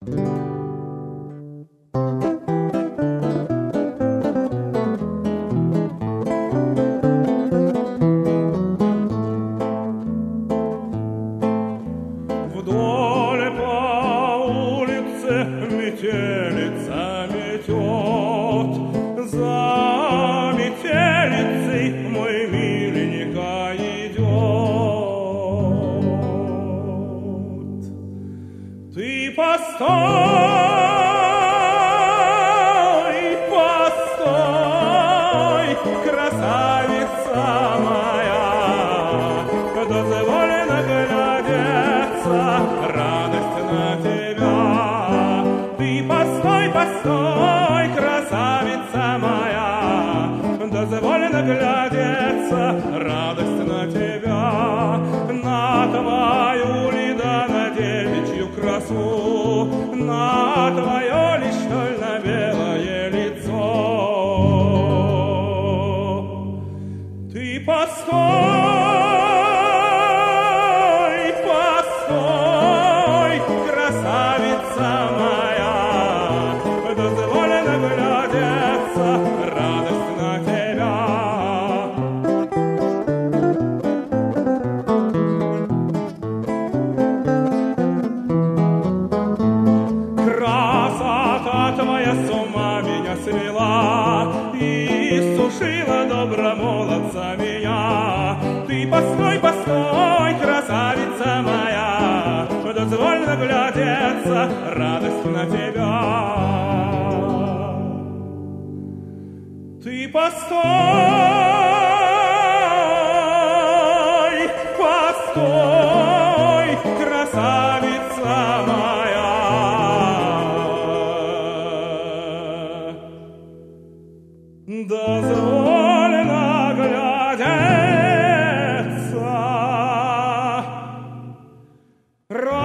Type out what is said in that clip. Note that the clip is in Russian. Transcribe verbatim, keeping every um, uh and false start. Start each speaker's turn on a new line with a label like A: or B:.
A: Вдоль по улице метелица метет, за метелицей мой миленька идет. Ты постой, постой, красавица моя, дозволено глядеться, радость на тебя. Ты постой, постой, красавица моя, дозволено глядеться, радость на тебя. На твою ли да на девичью красу, на твое лишь белое лицо. Ты постой, постой, красавица моя, дозволено глядеться, радость на тебя. Красота твоя с ума меня свела и сушила добромолодца меня. Ты постой, постой, красавица моя, дозволено глядеться, радость на тебя. Ты постой, постой, красавица моя, дозволено глядеться,